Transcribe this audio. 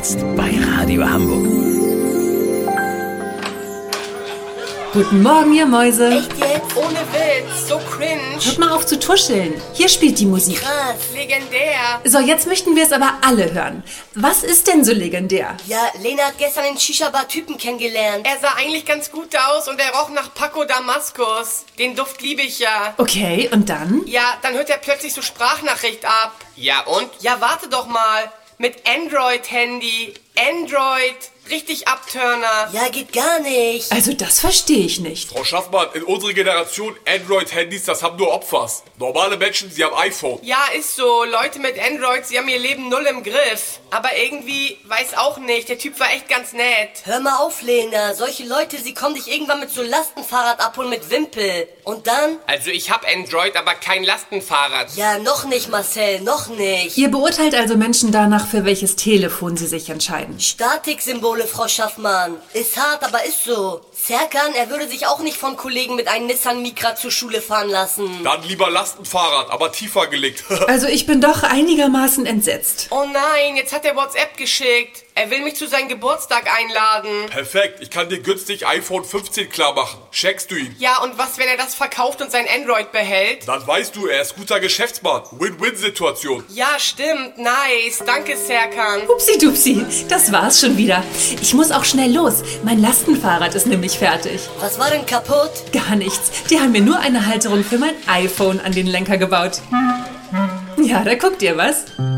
Jetzt bei Radio Hamburg. Guten Morgen, ihr Mäuse. Echt jetzt? Ohne Witz, so cringe. Hört mal auf zu tuscheln. Hier spielt die Musik. Krass. Legendär. So, jetzt möchten wir es aber alle hören. Was ist denn so legendär? Ja, Lena hat gestern in Shisha-Bar Typen kennengelernt. Er sah eigentlich ganz gut aus und er roch nach Paco Damaskus. Den Duft liebe ich ja. Okay, und dann? Ja, dann hört er plötzlich so Sprachnachricht ab. Ja und? Ja, warte doch mal. Mit Android-Handy. Android. Richtig Abturner. Ja, geht gar nicht. Also das verstehe ich nicht. Frau Schaffmann, in unserer Generation Android-Handys, das haben nur Opfers. Normale Menschen, sie haben iPhone. Ja, ist so. Leute mit Android, sie haben ihr Leben null im Griff. Aber irgendwie, weiß auch nicht, der Typ war echt ganz nett. Hör mal auf, Lena. Solche Leute, sie kommen dich irgendwann mit so Lastenfahrrad abholen mit Wimpel. Und dann? Also ich hab Android, aber kein Lastenfahrrad. Ja, noch nicht, Marcel, noch nicht. Ihr beurteilt also Menschen danach, für welches Telefon sie sich entscheiden. Statiksymbole, Frau Schaffmann. Ist hart, aber ist so. Serkan, er würde sich auch nicht von Kollegen mit einem Nissan Micra zur Schule fahren lassen. Dann lieber Lastenfahrrad, aber tiefer gelegt. Also ich bin doch einigermaßen entsetzt. Oh nein, jetzt hat er WhatsApp geschickt. Er will mich zu seinem Geburtstag einladen. Perfekt, ich kann dir günstig iPhone 15 klar machen. Checkst du ihn? Ja, und was, wenn er das verkauft und sein Android behält? Dann weißt du, er ist guter Geschäftsmann. Win-Win-Situation. Ja, stimmt, nice. Danke, Serkan. Upsi-dupsi, das war's schon wieder. Ich muss auch schnell los. Mein Lastenfahrrad ist nämlich fertig. Was war denn kaputt? Gar nichts. Die haben mir nur eine Halterung für mein iPhone an den Lenker gebaut. Ja, da guckt ihr was.